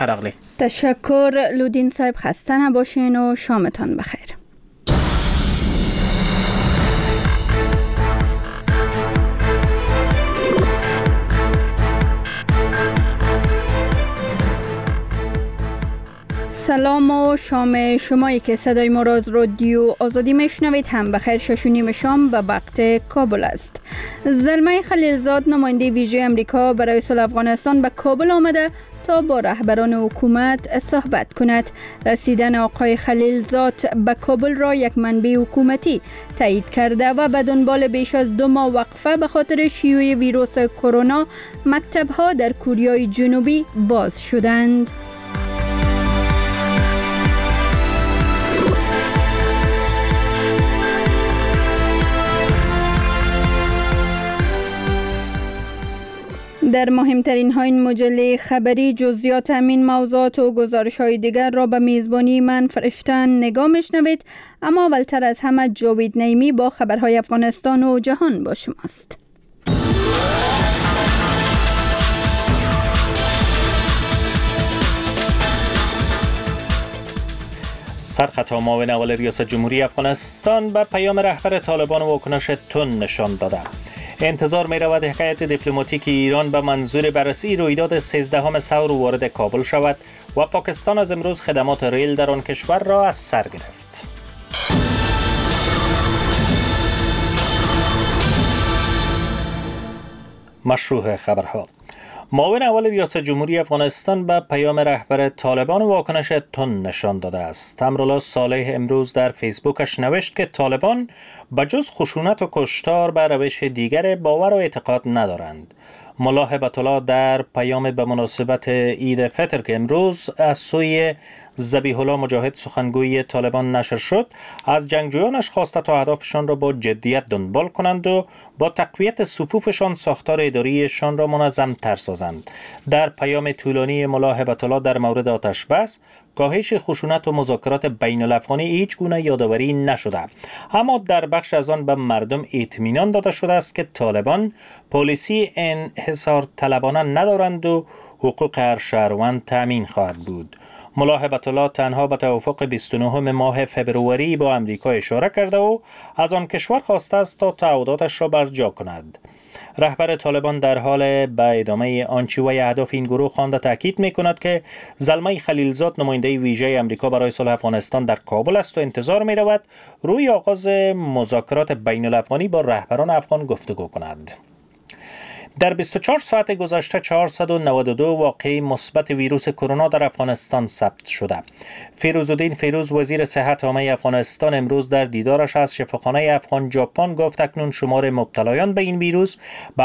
اراغلی. تشکر لودین صاحب، خسته نباشین و شامتان بخیر. سلام و شام شمایی که صدای ما را از رادیو آزادی میشنوید هم بخیر. 6:30 شام به وقت کابل است. زلمه خلیلزاد نماینده ویژه امریکا برای صلح افغانستان به کابل آمده تا با رهبران حکومت صحبت کند. رسیدن آقای خلیلزاد به کابل را یک منبع حکومتی تایید کرده و به دنبال بیش از 2 ماه وقفه به خاطر شیوع ویروس کرونا مکتب‌ها در کوریای جنوبی باز شدند. در مهمترین ها این مجله خبری جزئیات همین موضوعات و گزارش های دیگر را به میزبانی من فرشتن نگاه میشنوید، اما اولتر از همه جاوید نعیمی با خبرهای افغانستان و جهان با شماست. سرخطا معاون اول ریاست جمهوری افغانستان به پیام رهبر طالبان واکنش تند نشان داده. انتظار می رود هیئت دیپلماتیک ایران به منظور بررسی رویداد 13 ثور وارد کابل شود و پاکستان از امروز خدمات ریل در آن کشور را از سر گرفت. مشروع خبرها. معاون اول ریاست جمهوری افغانستان به پیام رهبر طالبان واکنش تند نشان داده است. امرالله صالح امروز در فیسبوکش نوشت که طالبان بجز خشونت و کشتار به روش دیگر باور و اعتقاد ندارند. ملا هبت الله در پیام به مناسبت عید فطر که امروز از سوی ذبیح الله مجاهد سخنگوی طالبان نشر شد، از جنگجویانش خواسته تا اهدافشان را با جدیت دنبال کنند و با تقویت صفوفشان ساختار اداریشان را منظم تر سازند. در پیام طولانی ملا هبت الله در مورد آتش بس، کاهش خشونت و مذاکرات بین الافغانی هیچ گونه یادآوری نشده، اما در بخش از آن به مردم اطمینان داده شده است که طالبان پالیسی انحصار طلبانه ندارند و حقوق هر شهروند تامین خواهد بود. ملا هبت الله تنها به توافق 29 ماه فبروری با امریکا اشاره کرده و از آن کشور خواسته است تا تعهداتش را برجا کند. رهبر طالبان در حال به ادامه آنچه وی اهداف این گروه خوانده تاکید می‌کند که زلمه خلیلزاد نماینده ویژه امریکا برای صلح افغانستان در کابل است و انتظار می‌رود روی آغاز مذاکرات بین الافغانی با رهبران افغان گفتگو کند. در 24 ساعت گذشته 492 واقعه مثبت ویروس کرونا در افغانستان ثبت شده. فیروزالدین فیروز وزیر صحت عامه افغانستان امروز در دیدارش از شفاخانه افغان ژاپن گفت اکنون شمار مبتلایان به این ویروس به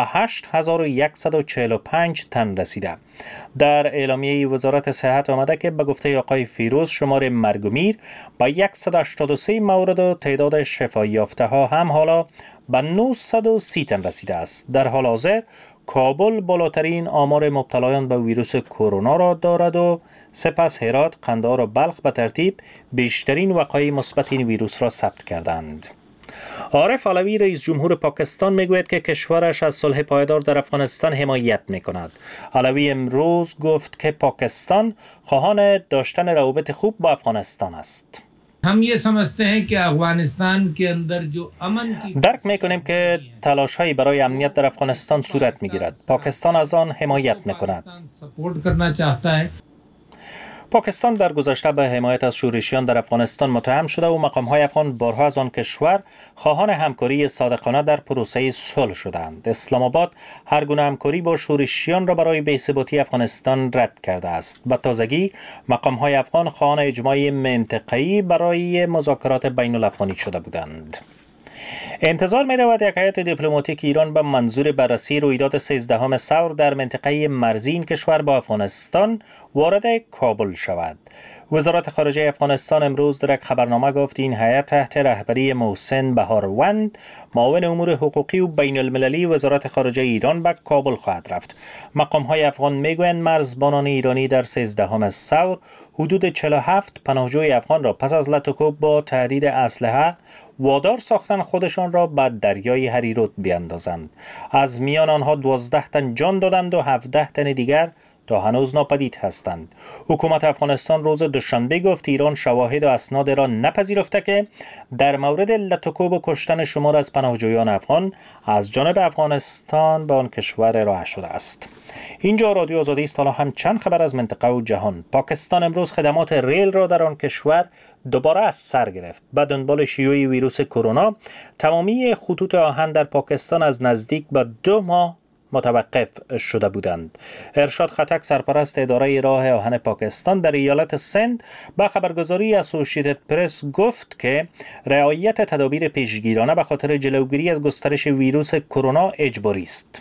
8145 تن رسیده. در اعلامیه وزارت صحت آمده که به گفته آقای فیروز شمار مرگ و میر به 183 مورد و تعداد شفایی یافته ها هم حالا به 930 تن رسیده است. در حال حاضر کابل بالاترین آمار مبتلایان به ویروس کرونا را دارد و سپس هرات، قندهار و بلخ به ترتیب بیشترین وقایع مثبت این ویروس را ثبت کردند. عارف علوی رئیس جمهور پاکستان میگوید که کشورش از صلح پایدار در افغانستان حمایت میکند. علوی امروز گفت که پاکستان خواهان داشتن روابط خوب با افغانستان است. हम ये समझते हैं कि अफगानिस्तान के अंदर जो अमन की درک میکنیم که تلاش‌هایی برای امنیت در افغانستان صورت میگیرد. پاکستان از آن حمایت میکند. सपोर्ट करना चाहता है. پاکستان در گذشته به حمایت از شورشیان در افغانستان متهم شده و مقام‌های افغان بارها از آن کشور خواهان همکاری صادقانه در پروسه صلح شدند. اسلام آباد هر گونه همکاری با شورشیان را برای بی‌ثباتی افغانستان رد کرده است. به تازگی مقام‌های افغان خواهان اجماع منطقه‌ای برای مذاکرات بین الافغانی شده بودند. انتظار می رود یک هیئت دیپلماتیک ایران به منظور بررسی رویداد 13 ثور در منطقه مرزی این کشور با افغانستان وارد کابل شود. وزارت خارجه افغانستان امروز در یک خبرنامه گفت این هیئت تحت رهبری محسن بهاروند معاون امور حقوقی و بین المللی وزارت خارجه ایران به کابل خواهد رفت. مقام‌های افغان میگویند مرزبانان ایرانی در 13 ثور حدود 47 پناهجوی افغان را پس از لطوکوب با تهدید اسلحه وادار ساختن خودشان را به دریای هریرود بیاندازند. از میان آنها 12 تن جان دادند و 17 تن دیگر تا هنوز ناپدید هستند. حکومت افغانستان روز دوشنبه گفت ایران شواهد و اسناد را نپذیرفته که در مورد لطکوب و کشتن شمار از پناهجویان افغان از جانب افغانستان به آن کشور ارائه شده است. اینجا رادیو آزادی است. حالا هم چند خبر از منطقه و جهان. پاکستان امروز خدمات ریل را در آن کشور دوباره از سر گرفت. به دنبال شیوع ویروس کرونا تمامی خطوط آهن در پاکستان از نزدیک به 2 ماه متوقف شده بودند. ارشاد خټک سرپرست اداره راه آهن پاکستان در ایالت سند با خبرگزاری اسوسییتد پرس گفت که رعایت تدابیر پیشگیرانه به خاطر جلوگیری از گسترش ویروس کرونا اجباری است.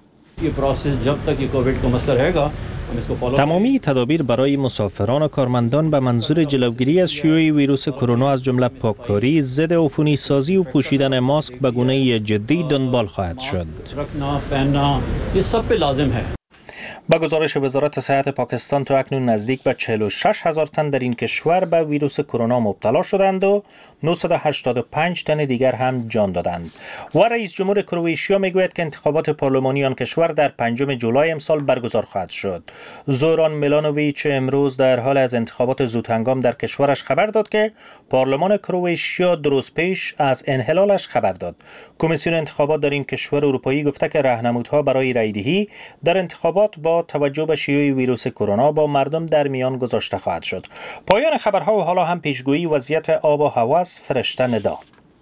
تمامی تدابیر برای مسافران و کارمندان به منظور جلوگیری از شیوع ویروس کرونا از جمله پاککاری، ضد عفونی سازی و پوشیدن ماسک به گونه جدی دنبال خواهد شد. با گزارش وزارت صحت پاکستان تا اکنون نزدیک به 46,000 تن در این کشور به ویروس کرونا مبتلا شدند و 985 تن دیگر هم جان دادند. و رئیس جمهور کرواتیا میگوید که انتخابات پارلمانی آن کشور در 5 جولای امسال برگزار خواهد شد. زوران میلانوویچ امروز در حال از انتخابات زودهنگام در کشورش خبر داد که پارلمان کرواتیا 2 روز پیش از انحلالش خبر داد. کمیسیون انتخابات در این کشور اروپایی گفته که راهنمودها برای رایدهی در انتخابات با توجه به شیوع ویروس کرونا با مردم در میان گذاشته خواهد شد. پایان خبرها و حالا هم پیشگویی وضعیت آب و هوا از فرشته ندا.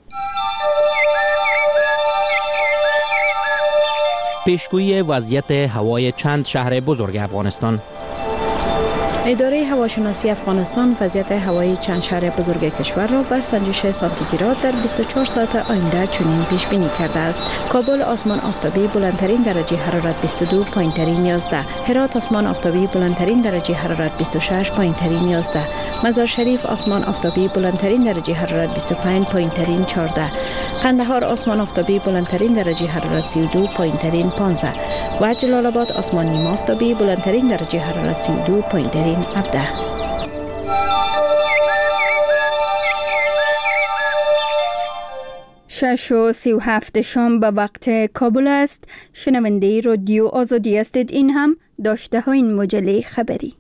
پیشگویی وضعیت هوای چند شهر بزرگ افغانستان. اداره هواشناسی افغانستان وضعیت هوایی چند شهر بزرگ کشور را بر سنجش سانتیگراد در 24 ساعت آینده چنین پیش بینی کرده است. کابل آسمان آفتابی بلندترین درجه حرارت 22، پایینترین 11. هرات آسمان آفتابی بلندترین درجه حرارت 26، پایینترین 11. مزار شریف آسمان آفتابی بلندترین درجه حرارت 25، پایینترین 14. قندهار آسمان آفتابی بلندترین درجه حرارت 32، پایینترین 15. و جلال آباد آسمان نیم آفتابی بلندترین درجه حرارت 32، پایینترین 17. شش و 37 شام به وقت کابل است. شنونده رادیو آزادی هستید. این هم داشته ها این مجله خبری.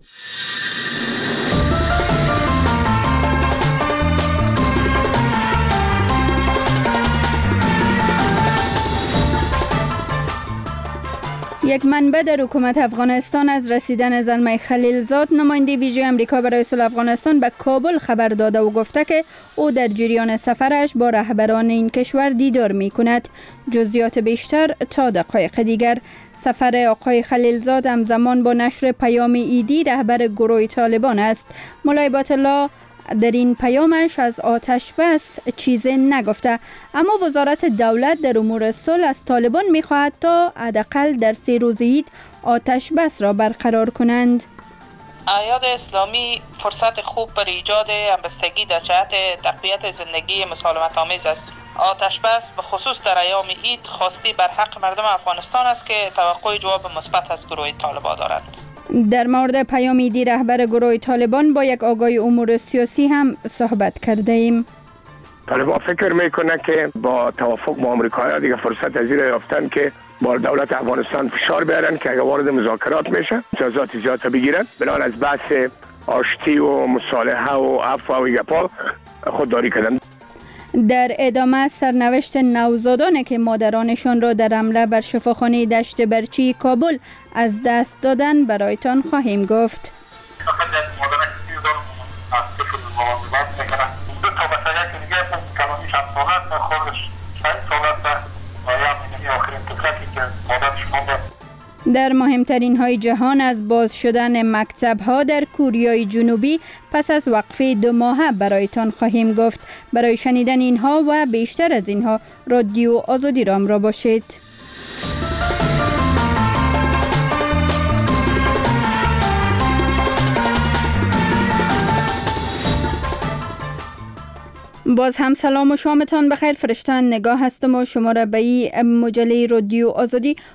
یک منبع در حکومت افغانستان از رسیدن زلمه خلیلزاد نماینده ویژه امریکا برای صلح افغانستان به کابل خبر داده و گفته که او در جریان سفرش با رهبران این کشور دیدار می کند. جزئیات بیشتر تا دقایق دیگر. سفر آقای خلیلزاد همزمان با نشر پیام ایدی رهبر گروه طالبان است. مولای باطلا در این پیامش از آتش بس چیزی نگفته، اما وزارت دولت در امور صلح از طالبان می‌خواهد تا حداقل در 3 روز عید آتش بس را برقرار کنند. اعیاد اسلامی فرصت خوب برای ایجاد همبستگی در جهت تقویت زندگی مسالمت آمیز است. آتش بس به خصوص در ایام عید خواستی بر حق مردم افغانستان است که توقع جواب مثبت از گروه طالبان دارند. در مورد پیام ایدی رهبر گروه طالبان با یک آگای امور سیاسی هم صحبت کرده ایم. طالبان فکر میکنه که با توافق با آمریکایی‌ها دیگه فرصت از این یافتن که با دولت افغانستان فشار بیارن که اگه وارد مذاکرات میشه امتیازات زیاد بگیرن. بنابراین از بحث آشتی و مصالحه و عفو و گپا خودداری کردن. در ادامه سرنوشت نوزادانی که مادرانشان را در حمله بر شفاخانه دشت برچی کابل از دست دادن برایتان خواهیم گفت. در مهمترین های جهان از باز شدن مکتب ها در کوریای جنوبی پس از وقفه 2 ماهه برایتان خواهیم گفت. برای شنیدن اینها و بیشتر از اینها رادیو آزادی را همراه باشید. باز هم سلام و شامتان بخیر. فرشتان نگاه هستم و شما را به این مجله رادیو آزادی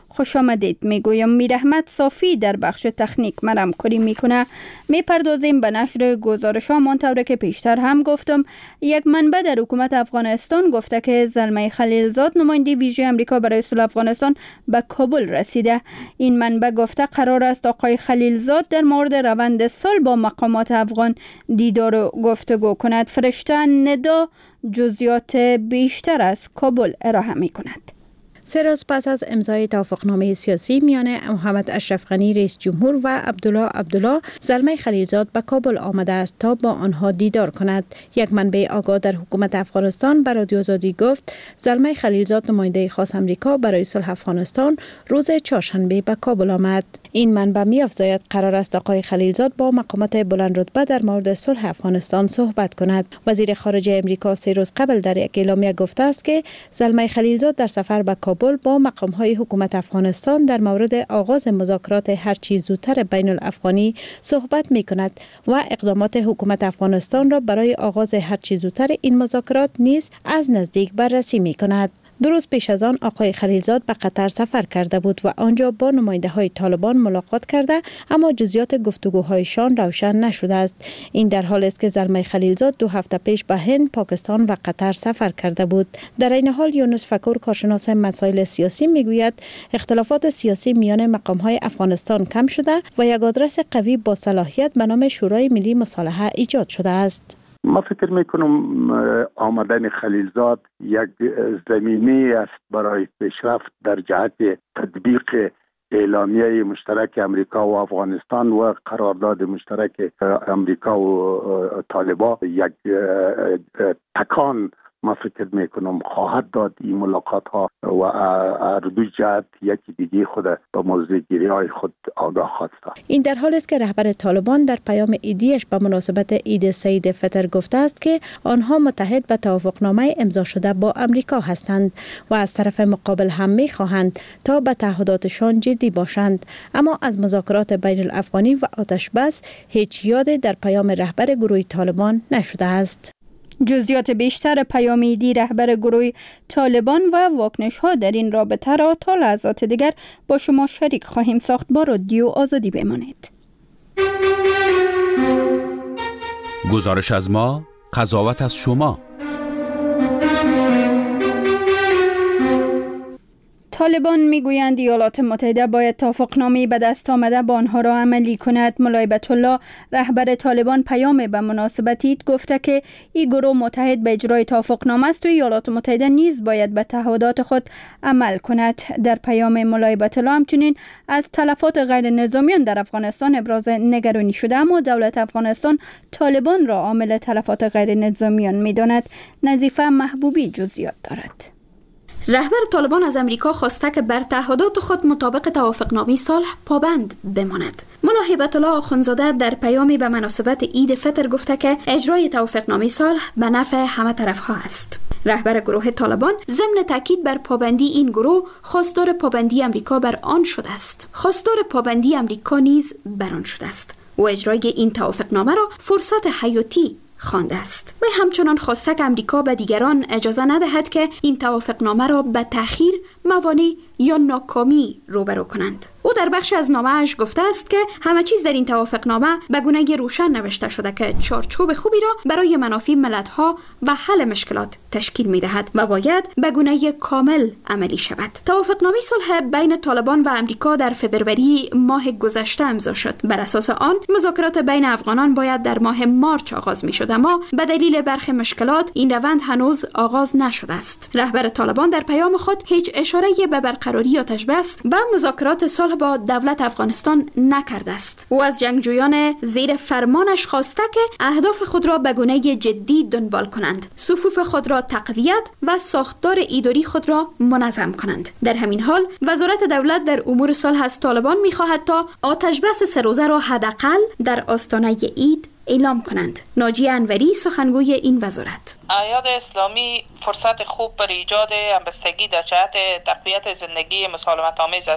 خوش آمدید میگویم. میر احمد صافی در بخش تکنیک مرام کاری میکنه. میپردازیم به نشر گزارش ها منطوره که پیشتر هم گفتم. یک منبع در حکومت افغانستان گفته که زلمه خلیلزاد نماینده ویژه امریکا برای صلح افغانستان به کابل رسیده. این منبع گفته قرار است آقای خلیلزاد در مورد روند صلح با مقامات افغان دیدار و گفتگو کند. فرشته ندا جزئیات بیشتر از کابل ارائه می کند. 3 روز پس از امضای توافقنامه سیاسی میان محمد اشرف غنی رئیس جمهور و عبدالله زلمه خلیلزاد به کابل آمده است تا با آنها دیدار کند. یک منبع آگاه در حکومت افغانستان به رادیو آزادی گفت زلمه خلیلزاد نماینده خاص امریکا برای صلح افغانستان روز چهارشنبه به کابل آمد. این منبع می‌افزاید قرار است آقای خلیلزاد با مقامات بلند رتبه در مورد صلح افغانستان صحبت کند. وزیر خارجه امریکا 3 روز قبل در یک اعلامیه گفته است که زلمه خلیلزاد در سفر به کابل با مقام‌های حکومت افغانستان در مورد آغاز مذاکرات هر چه زودتر بین الافغانی صحبت می‌کند و اقدامات حکومت افغانستان را برای آغاز هر چه زودتر این مذاکرات نیز از نزدیک بررسی می‌کند. 2 روز پیش از آن آقای خلیلزاد به قطر سفر کرده بود و آنجا با نماینده‌های طالبان ملاقات کرده، اما جزئیات گفتگوهایشان روشن نشده است. این در حالی است که زلمه خلیلزاد 2 هفته پیش به هند، پاکستان و قطر سفر کرده بود. در این حال یونس فکور کارشناس مسائل سیاسی میگوید اختلافات سیاسی میان مقام‌های افغانستان کم شده و یک آدرس قوی با صلاحیت به نام شورای ملی مصالحه ایجاد شده است. ما فکر میکنم آمدن خلیلزاد یک زمینه است برای پیشرفت در جهت تطبیق اعلامیه مشترک امریکا و افغانستان و قرارداد مشترک امریکا و طالبان. یک تکان ما فکر میکنم خواهد داد این ملاقات ها و هر دو جهت یکی دیگه خود به موضوع گیری های خود آگاه خواست. این در حالی است که رهبر طالبان در پیام عیدیش به مناسبت عید سید فطر گفته است که آنها متحد به توافقنامه امضا شده با امریکا هستند و از طرف مقابل هم می‌خواهند تا به تعهداتشان جدی باشند، اما از مذاکرات بین الافغانی و آتش بس هیچ یاد در پیام رهبر گروه طالبان نشده است. جزئیات بیشتر پیام عیدی رهبر گروه طالبان و واکنش ها در این رابطه را تا لحظات دیگر با شما شریک خواهیم ساخت. با رادیو آزادی بمانید. گزارش از ما، قضاوت از شما. طالبان میگویند ایالات متحده باید توافقنامه‌ای به دست آمده با آنها را عملی کند. مولای بیت الله رهبر طالبان پیام به مناسبت عید گفته که این گروه متحد به اجرای توافقنامه است و ایالات متحده نیز باید به تعهدات خود عمل کند. در پیام مولای بیت الله همچنین از تلفات غیر نظامیان در افغانستان ابراز نگرانی شده، اما دولت افغانستان طالبان را عامل تلفات غیر نظامیان می‌داند. نظیفه محبوبی جزئیات دارد. رهبر طالبان از امریکا خواسته که بر تعهدات خود مطابق توافقنامه صلح پابند بماند. ملا هیبت الله آخوندزاده در پیامی به مناسبت عید فطر گفته که اجرای توافقنامه صلح به نفع همه طرف‌ها است. رهبر گروه طالبان ضمن تاکید بر پابندی این گروه خواستار پابندی امریکا بر آن شده است. خواستار پابندی امریکا نیز بر آن شده است و اجرای این توافقنامه را فرصت حیاتی خوانده است. و همچنان خواسته که امریکا به دیگران اجازه ندهد که این توافقنامه را به تأخیر، موانع یا ناکامی روبرو کنند. او در بخش از نامه‌اش گفته است که همه چیز در این توافقنامه به گونه روشن نوشته شده که چارچوب خوبی را برای منافع ملت‌ها و حل مشکلات تشکیل می‌دهد و باید به گونه کامل عملی شود. توافقنامه صلح بین طالبان و امریکا در فبروری ماه گذشته امضا شد. بر اساس آن مذاکرات بین افغانان باید در ماه مارچ آغاز می‌شد، اما به دلیل برخی مشکلات این روند هنوز آغاز نشده است. رهبر طالبان در پیام خود هیچ اشاره‌ای به برقراری آتش بس و مذاکرات صلح با دولت افغانستان نکرده است. او از جنگجویان زیر فرمانش خواسته که اهداف خود را به گونه جدی دنبال کنند، صفوف خود را تقویت و ساختار اداری خود را منظم کنند. در همین حال وزارت دولت در امور صلح از طالبان می‌خواهد تا آتش بس 3 روزه را حداقل در آستانه عید اعلام کنند. ناجی انوری سخنگوی این وزارت: ایاد اسلامی فرصت خوب برای ایجاد همبستگی در جهت تقویت زندگی مسالمت آمیز است.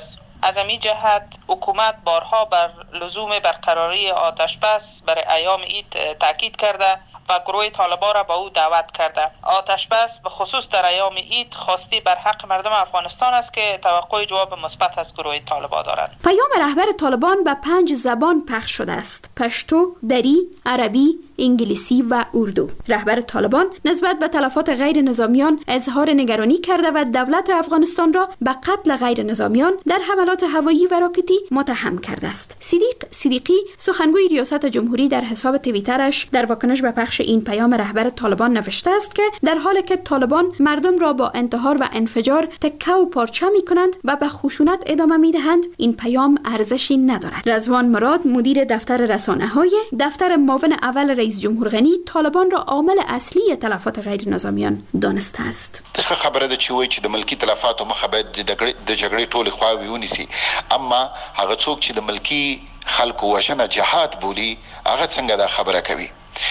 از این جهت حکومت بارها بر لزوم برقراری آتش بس برای ایام عید تاکید کرده و گروه طالبان را به او دعوت کرده. آتش بس به خصوص در ایام عید خواستی بر حق مردم افغانستان است که توقع جواب مثبت از گروه طالبان دارند. پیام رهبر طالبان به 5 زبان پخش شده است: پشتو، دری، عربی، انگلیسی و اردو. رهبر طالبان نسبت به تلفات غیر نظامیان اظهار نگرانی کرده و دولت افغانستان را به قتل غیر نظامیان در حملات هوایی و راکتی متهم کرده است. صدیقی سخنگوی ریاست جمهوری در حساب توییترش در واکنش به پخش این پیام رهبر طالبان نوشته است که در حالی که طالبان مردم را با انتحار و انفجار تکه و پارچه می کنند و به خشونت ادامه می دهند، این پیام ارزشی ندارد. رضوان مراد مدیر دفتر رسانه‌های دفتر معاون اول رئیس جمهور غنی طالبان را عامل اصلی تلفات غیر نظامیان دانسته است. خبره ده چې وایي چې د ملکی تلفاتو مخه باید د جګړې ټولې خواوې ونیسي، اما هغه څوک چې د ملکی خلکو وژنه جهاد بولي هغه څنګه دا خبره کوي؟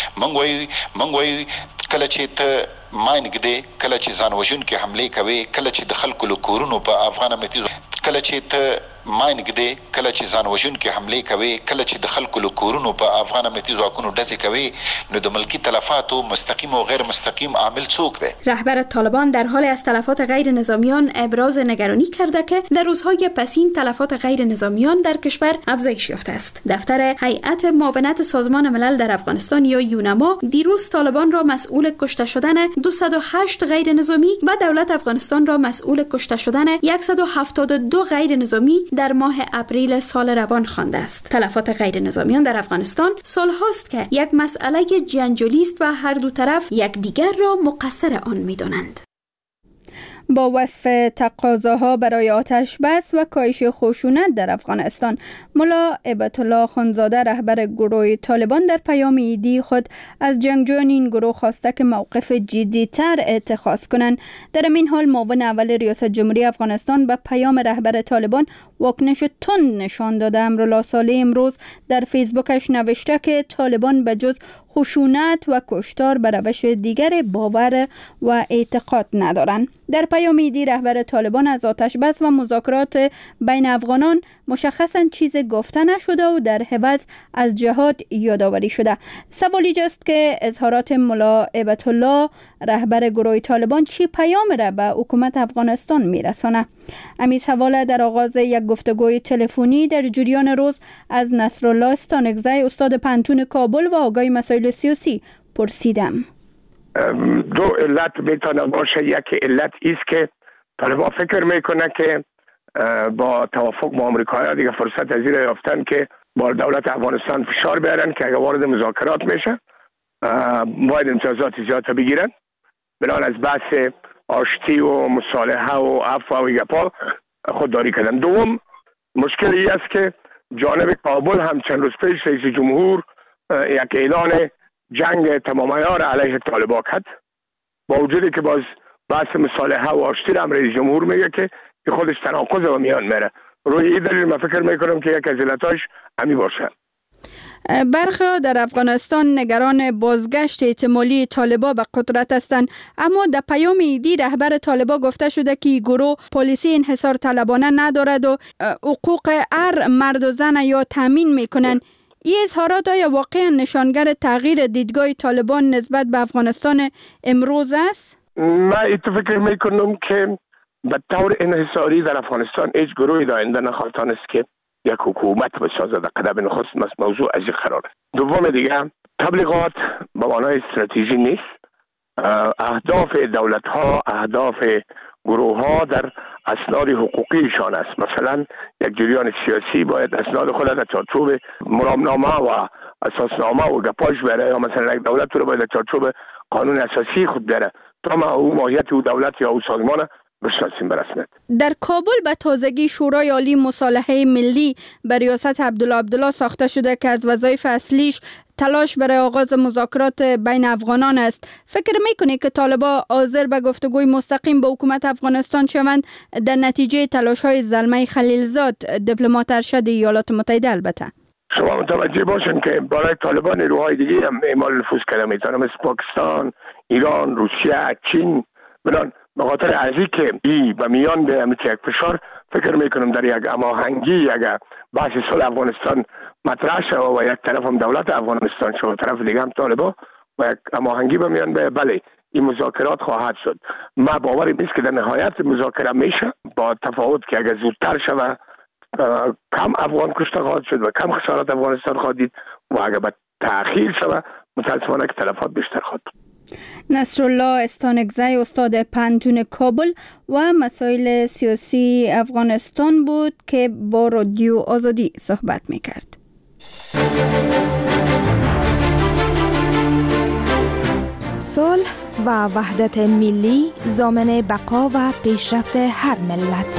منګ وایي کله چې ته ماینګ دی، کله چې ځان وژونکي حمله کوي، کله چې د خلکو له کورونو په افغان امنیتي کله چې ته ماینګ دی، کله چې ځان وژونکي حمله کوي، کله چې د خلکو له کورونو په افغان امنیتي ځواکونو ډزې کوي، نو د ملکی تلفاتو مستقیم و غیر مستقیم عامل څوک دی؟ رهبر طالبان در حال از تلفات غیر نظامیان ابراز نگرانی کرده که در روزهای پسین تلفات غیر نظامیان در کشور افزایش یافته است. دفتر هیئت معاونت سازمان ملل در افغانستان یا یونما دیروز طالبان را مسئول کشته شدن 208 غیر نظامی و دولت افغانستان را مسئول کشته شدن 172 غیر نظامی در ماه اپریل سال روان خوانده است. تلفات غیر نظامیان در افغانستان سالهاست که یک مسئله جنجالی است و هر دو طرف یکدیگر را مقصر آن می‌دانند. با وصف تقاضاها برای آتش بس و کاهش خشونت در افغانستان، ملا هیبت الله خانزاده رهبر گروه طالبان در پیام عیدی خود از جنگجویان این گروه خواسته که موقف جدی‌تر اتخاذ کنند. در این حال معاون اول ریاست جمهوری افغانستان به پیام رهبر طالبان واکنش تند نشان داده. امرالله صالح امروز در فیسبوکش نوشته که طالبان به جز خشونت و کشتار به روش دیگر باور و اعتقاد ندارند. در پیام عیدی رهبر طالبان از آتش بس و مذاکرات بین افغانان مشخصاً چیز گفته نشده و در عوض از جهاد یادآوری شده. سوال اینجاست که اظهارات ملا هیبت الله رهبر گروه طالبان چی پیام را به حکومت افغانستان میرسانه؟ امی سوال در آغاز یک گفتگوی تلفنی در جریان روز از نصرالله استانکزی استاد پنتون کابل و آگاه مسائل سیاسی پرسیدم. دو علت میتونه باشه. یک علت است که طالبان فکر میکنه که با توافق با آمریکایی‌ها دیگه فرصت از این یافتن که با دولت افغانستان فشار بیارن که اگه وارد مذاکرات میشه باید امتیازات زیاد بگیرن. بنابراین از بحث آشتی و مصالحه و عفو و گپا خودداری کردن. دوم مشکلی است که جانب کابل هم چند روز پیش رئیس جمهور یک اعلان جنگ تمام عیار علیه طالبان کرد، با وجودی که باز بحث مصالحه و آشتی هم رئیس جمهور میگه که خودش تناقض و میان میره. روی این دلیل من فکر میکنم که یک از علتاش همین باشه. برخی در افغانستان نگران بازگشت احتمالی طالبان به قدرت هستند، اما در پیام عیدی رهبر طالبان گفته شده که گروه پلیسی انحصار طلبانه ندارد و حقوق هر مرد و زن یا تامین میکنند. این اظهارات آیا واقعا نشانگر تغییر دیدگاه طالبان نسبت به افغانستان امروز است؟ من فکر میکنم که به طور انحصاری در افغانستان هیچ گروهی آینده نخواهد است که یک حکومت بسازد. قدم نخست موضوع از این قراره. دوم دیگه تبلیغات به معنای استراتژی نیست. اهداف دولت ها، اهداف گروه ها در اسناد حقوقیشان است. مثلا یک جریان سیاسی باید اسناد خود در چارچوب مرامنامه و اساسنامه و گپاش بره، یا مثلا یک دولت رو باید در چارچوب قانون اساسی خود بره تا ما او ماهیت او دولت یا او سازمان بشناسیم برسمت. در کابل به تازگی شورای عالی مصالحه ملی به ریاست عبدالله ساخته شده که از وظایف اصلیش تلاش برای آغاز مذاکرات بین افغانان است. فکر میکنی که طالبان حاضر به گفتگوی مستقیم با حکومت افغانستان شوند در نتیجه تلاش‌های زلمه خلیلزاد دیپلمات ارشد ایالات متحده؟ البته شما متوجه باشین که برای طالبان نیروهای دیگه هم اعمال نفوذ کرده میتونه، مثل پاکستان، ایران، روسیه، چین. به خاطر ارزی که ای و میان به یک فشار فکر میکنم در یک هماهنگی اگر بحث صلح افغانستان مطرح شود و یک طرف هم دولت افغانستان شد و طرف دیگه هم طالبان و یک هماهنگی بمیان بله این مذاکرات خواهد شد. ما باورم نیست که در نهایت مذاکره میشه با تفاوت که اگر زودتر شود کم افغان کشته خواهد شد و کم خسارات افغانستان خواهد دید و اگر به تأخیر شود متاسفانه که تلفات بیشتر خواهد. نصرالله استانکزی استاد پانتون کابل و مسائل سیاسی افغانستان بود که با رادیو آزادی صحبت میکرد. صلح و وحدت ملی ضامن بقا و پیشرفت هر ملت.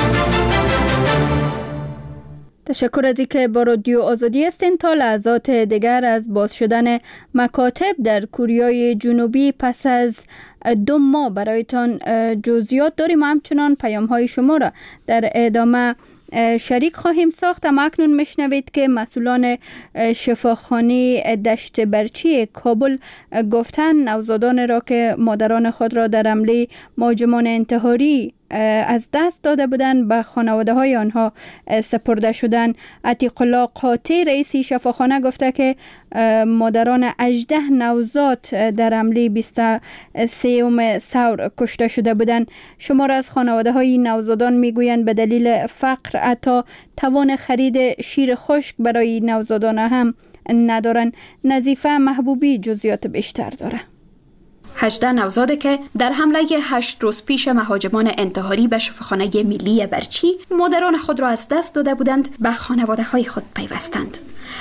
تشکر از اینکه با رادیو آزادی هستین. تا لحظات دیگر از باز شدن مکاتب در کره جنوبی پس از 2 ماه برایتان جزئیات داریم. همچنان پیام های شما را در ادامه شریک خواهیم ساخت. اما اکنون میشنوید که مسئولان شفاخانه دشت برچی کابل گفتند نوزادان را که مادران خود را در حمله مهاجمان انتحاری از دست داده بودند به خانواده های آنها سپرده شدند. عتیق الله قاطع رئیس شفاخانه گفته که مادران 18 نوزاد در حمله 23 ثور کشته شده بودند. شمار از خانواده های نوزادان میگویند به دلیل فقر حتی توان خرید شیر خشک برای نوزادان هم ندارند. نظیفه محبوبی جزئیات بیشتر داره. 18 نوزاده که در حمله 8 روز پیش مهاجمان انتحاری به شفاخانه ملی برچی مادران خود را از دست داده بودند به خانواده های خود پیوستند.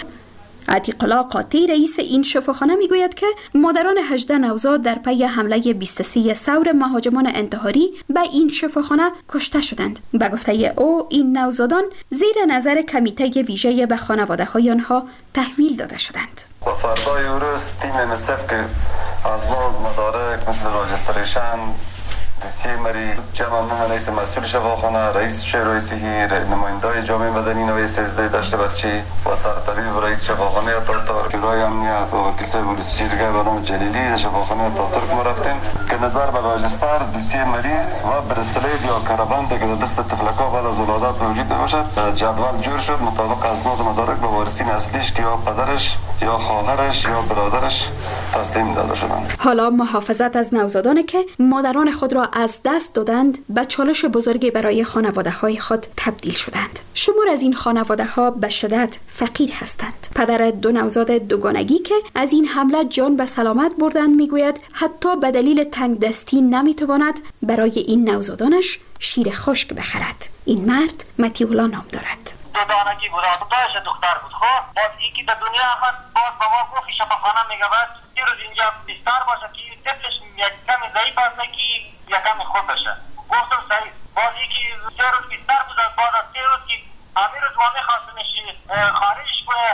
عتیق الله قاطع رئیس این شفاخانه میگوید که مادران 18 نوزاد در پی حمله 23 ثور مهاجمان انتحاری به این شفاخانه کشته شدند. به گفته او این نوزادان زیر نظر کمیته ویژه به خانواده های آنها تحویل داده شدند. و فردای روز تیم MSF که از ما مدارک مثل راجستریشن دوسیه مریض جمع من رئیس مسئول شفاخانه رئیس شورای نماینده جامعه مدنی نوی 13 دشت برچی و سرطبیب رئیس شفاخانه تاتار شورای امنیت و وکیل صاحب پلیس جرگه به نام جلیلی شفاخانه تاتار که ما رفتیم که نظر به راجستر دوسیه مریض و برسلید یا کربند که در دست تفلکا بعد از ولادت موجود باشد جدول جور شد مطابق اسناد مدارک به وارثین اصلیش که یا پدرش یا خواهرش یا برادرش تسلیم داده شدند. حالا محافظت از نوزادانی که مادران خود را از دست دادند به چالش بزرگی برای خانواده های خود تبدیل شدند. شمار از این خانواده ها به شدت فقیر هستند. پدر 2 نوزاد دوگانگی که از این حمله جان به سلامت بردند میگوید حتی به دلیل تنگ دستی نمیتواند برای این نوزادانش شیر خشک بخرد. این مرد متیولا نام دارد. دانگی بود خدایش دختر بود. خب باز اینکه در دنیا آمد باز با ما گفت شفاخانه میگه بس یه روز اینجا بیستر باشه که طفلش یک کمی ضعیف است که یک کمی خوب بشه. گفتم صحیح. باز اینکه 3 روز بیستر بود باز از 3 روز که همین روز ما میخواستمش خارجش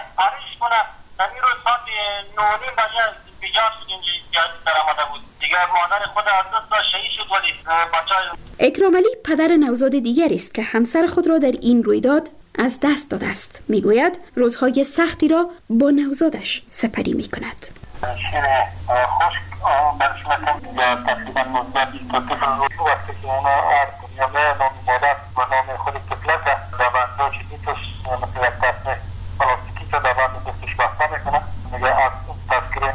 کنه همین روز ساعت 9:30 بجه بیجار شد اینجا جادی در آمده بود. دیگه مادر خود از دست داشت شهید شد ولی بچه اکرام علی پدر نوزاد دیگری است که همسر خود را در این رویداد از دست داده است. میگوید روزهای سختی را با نوزادش سپری میکند. شیر خشک برشمتم یا تقریبا مدت 20 طفل رو وقتی که اونا یا به نام مادر و نام خود طفلت در بنده چیزیتش مثل یک دسته پلاستیکی که در بنده دستش بسته میکنه میگه از تذکره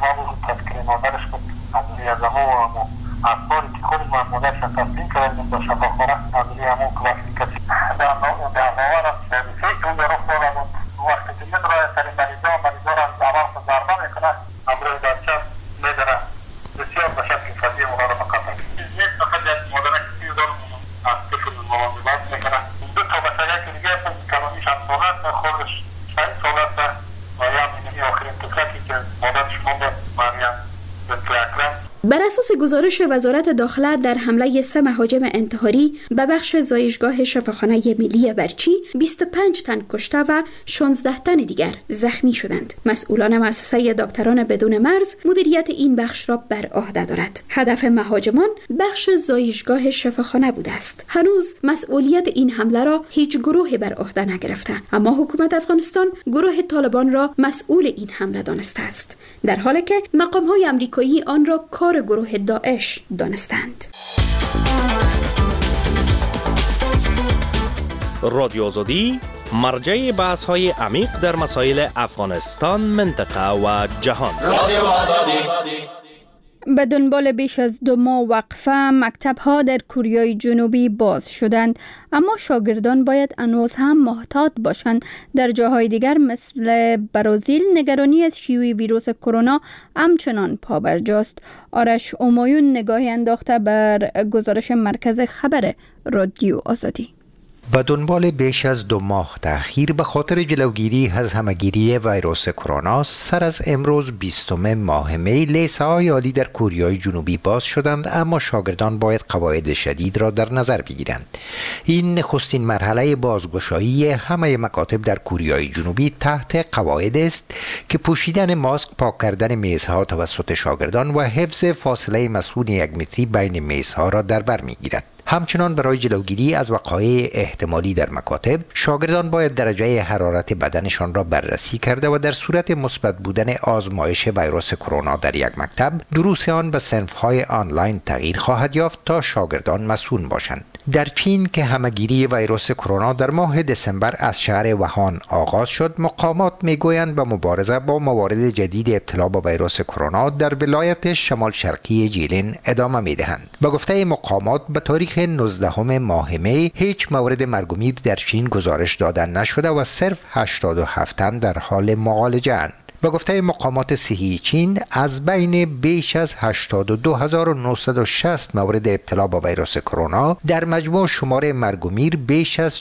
مادرش کن از روی از همون اخباری که خود مادرش تسلیم کردیم با شفاخانه از روی همون که وقتی کسی در نوار فکر اون در افتادم وقتی که من رای سری مریضا را اول خود ضربه میکنه امروی درچه میدنه بسیار به شکل فضیه اونا را مقابل نیست فقط از مادرک 30 دار از طفل مواظبت میکنه 2 تا بچه که دیگه کلانیش هم سالت خودش 5 سالت و یا میدنی آخرین طفلتی که مادرش مونده مریم بنت اکرم. بر اساس گزارش وزارت داخله در حمله 3 مهاجم انتحاری به بخش زایشگاه شفاخانه ملی برچی 25 تن کشته و 16 تن دیگر زخمی شدند. مسئولان مؤسسه دکتران بدون مرز مدیریت این بخش را بر عهده دارد. هدف مهاجمان بخش زایشگاه شفاخانه بوده است. هنوز مسئولیت این حمله را هیچ گروهی بر عهده نگرفته، اما حکومت افغانستان گروه طالبان را مسئول این حمله دانسته است، در حالی که مقام‌های آمریکایی آن را کار گروه داعش دانستند. رادیو آزادی مرجع بحث های عمیق در مسائل افغانستان، منطقه و جهان. رادیو آزادی. به دنبال بیش از 2 ماه وقفه مکتب‌ها در کره جنوبی باز شدند، اما شاگردان باید هنوز هم محتاط باشند. در جاهای دیگر مثل برزیل نگرانی از شیوع ویروس کرونا همچنان پابرجاست. آرش همایون نگاهی انداخته بر گزارش مرکز خبر رادیو آزادی. به دنبال بیش از 2 ماه تأخیر به خاطر جلوگیری از همه‌گیری ویروس کرونا، سر از امروز 20 ماه می لیسه‌های عالی در کره جنوبی باز شدند، اما شاگردان باید قواعد شدید را در نظر بگیرند. این نخستین مرحله بازگشایی همه مکاتب در کره جنوبی تحت قواعد است که پوشیدن ماسک، پاک کردن میزها توسط شاگردان و حفظ فاصله مسئول 1 متری بین میزها را در بر میگیرد. همچنان برای جلوگیری از وقایع احتمالی در مکاتب، شاگردان باید درجه حرارت بدنشان را بررسی کرده و در صورت مثبت بودن آزمایش ویروس کرونا در یک مکتب، دروس آن به صنف‌های آنلاین تغییر خواهد یافت تا شاگردان مسئول باشند. در چین که همه‌گیری ویروس کرونا در ماه دسامبر از شهر ووهان آغاز شد، مقامات میگویند به مبارزه با موارد جدید ابتلا با ویروس کرونا در ولایت شمال شرقی جیلین ادامه میدهند. به گفته مقامات به تاریخ 19 ماه می هیچ مورد مرگ و میر در چین گزارش داده نشده و صرف 87 تن در حال معالجه اند. به گفته مقامات صحی چین، از بین بیش از 82960 مورد ابتلا با ویروس کرونا، در مجموع شمار مرگ و میر بیش از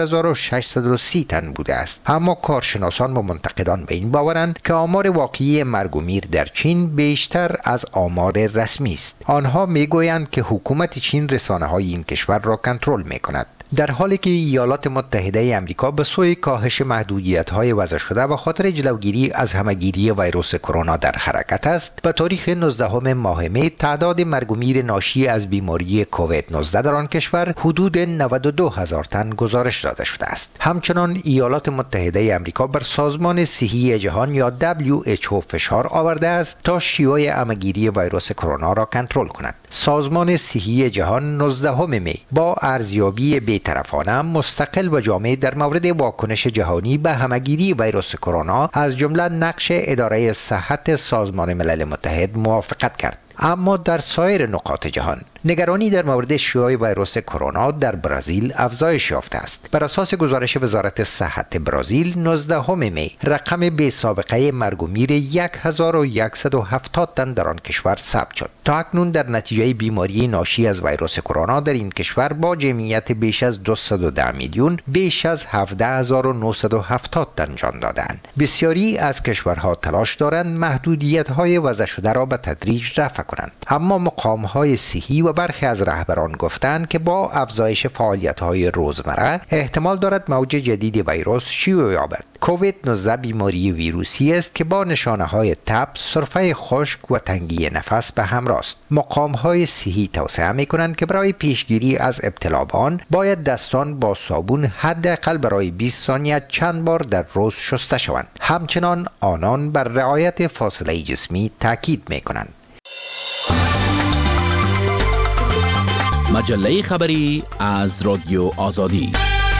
4630 تن بوده است. اما کارشناسان و منتقدان به این باورند که آمار واقعی مرگ و میر در چین بیشتر از آمار رسمی است. آنها میگویند که حکومت چین رسانه‌های این کشور را کنترل می‌کند. در حالی که ایالات متحده آمریکا به سوی کاهش محدودیت‌های وضع شده و خاطر جلوگیری از همه‌گیری ویروس کرونا در حرکت است، به تاریخ 19 ماه می تعداد مرگ و میر ناشی از بیماری کووید 19 در آن کشور حدود 92000 تن گزارش داده شده است. همچنان ایالات متحده آمریکا بر سازمان صحی جهان یا WHO فشار آورده است تا شیوع همه‌گیری ویروس کرونا را کنترل کند. سازمان صحی جهان 19 می با ارزیابی بی‌طرفانه، مستقل و جامع در مورد واکنش جهانی به همه‌گیری ویروس کرونا از جمله نقش اداره صحت سازمان ملل متحد موافقت کرد. اما در سایر نقاط جهان نگرانی در مورد شیوع ویروس کرونا در برزیل افزایش یافته است. بر اساس گزارش وزارت صحت برزیل، 19 می رقم بی سابقه مرگ و میر 1170 تن در آن کشور ثبت شد. تا اکنون در نتیجه بیماری ناشی از ویروس کرونا در این کشور با جمعیت بیش از 210 میلیون بیش از 17970 تن جان دادند. بسیاری از کشورها تلاش دارند محدودیت‌های وضع شده را به تدریج رفع کنند، اما مقام‌های صحی و برخی از رهبران گفتند که با افزایش فعالیت‌های روزمره احتمال دارد موج جدید ویروس شیوع یابد. کووید 19 بیماری ویروسی است که با نشانه‌های تب، سرفه خشک و تنگی نفس به همراه است. مقام‌های صحی توصیه می‌کنند که برای پیشگیری از ابتلا به آن باید دستان با صابون حداقل برای 20 ثانیه چند بار در روز شسته شوند. همچنان آنان بر رعایت فاصله جسمی تاکید می‌کنند. مجله خبری از رادیو آزادی.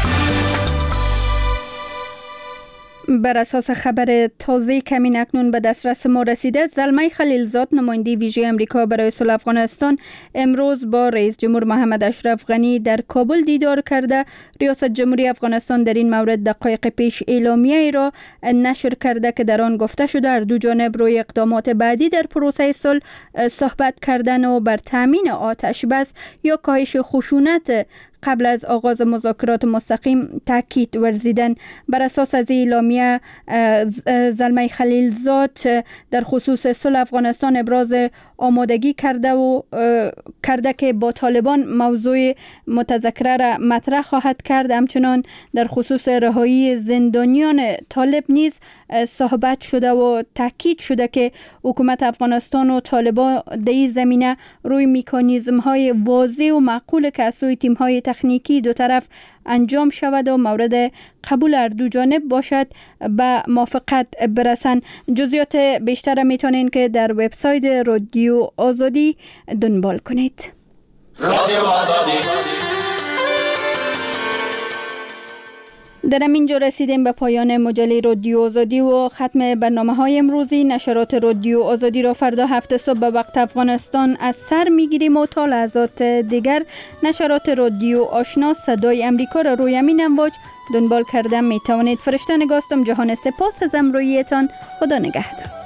بر اساس خبر تازه کمین اکنون به دسترس ما رسیده، زلمه خلیلزاد نماینده ویژه امریکا برای صلح افغانستان امروز با رئیس جمهور محمد اشرف غنی در کابل دیدار کرده. ریاست جمهوری افغانستان در این مورد دقایق پیش اعلامیه‌ای را نشر کرده که در آن گفته شده هر دو جانب روی اقدامات بعدی در پروسه صلح صحبت کردن و بر تامین آتش بس یا کاهش خشونت قبل از آغاز مذاکرات مستقیم تاکید ورزیدن. بر اساس از اعلامیه، زلمه خلیلزاد در خصوص صلح افغانستان ابراز آمادگی کرده که با طالبان موضوع متذکره را مطرح خواهد کرد. همچنان در خصوص رهایی زندانیان طالب نیز صحبت شده و تاکید شده که حکومت افغانستان و طالبان در این زمینه روی مکانیزم های واضح و معقول که از سوی تیم های تکنیکی دو طرف انجام شود و مورد قبول هر دو جانب باشد به موافقت برسند. جزئیات بیشتر میتونین که در وبسایت رادیو آزادی دنبال کنید. رادیو آزادی. در اینجا رسیدیم به پایان مجله رادیو آزادی و ختم برنامه‌های امروزی. نشرات رادیو آزادی را فردا 7 صبح به وقت افغانستان از سر میگیریم و تا لحظات دیگر نشرات رادیو آشنا صدای امریکا را روی همین امواج دنبال کرده می توانید. فرشته نگاستم. جهان سپاس از همراهیتان. خدا نگهدار.